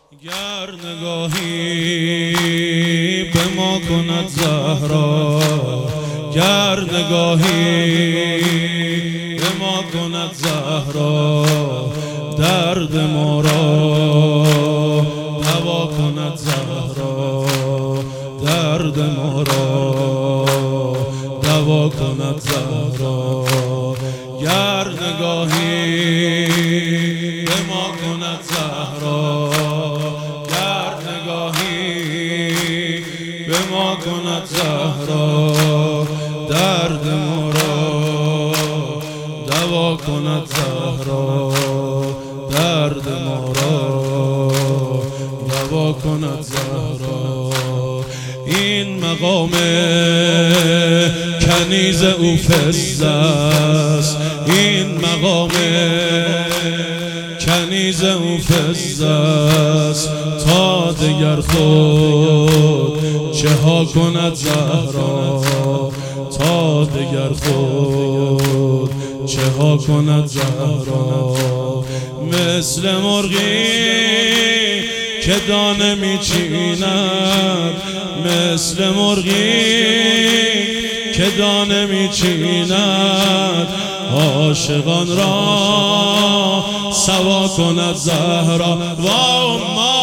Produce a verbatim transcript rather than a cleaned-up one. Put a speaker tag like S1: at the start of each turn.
S1: گر نگاهی به ما کند زهرا، گر نگاهی به ما کند زهرا، درد ما را دوا کند زهرا، درد ما را دوا کند زهرا. گر نگاهی به ما کند زهرا، گر نگاهی به ما کند زهرا، درد ما را دوا کند زهرا، درد ما را دوا کند زهرا. این مقام کنیز او فضل است، این مقام کنیز او فضل است، تا دگر خود چه ها کند زهرا، تا دگر خود چه ها کند زهرا. مثل مرغی که دانه میچیند، مثل مرغی که دانه میچیند، عاشقان را سوا کند زهرا. و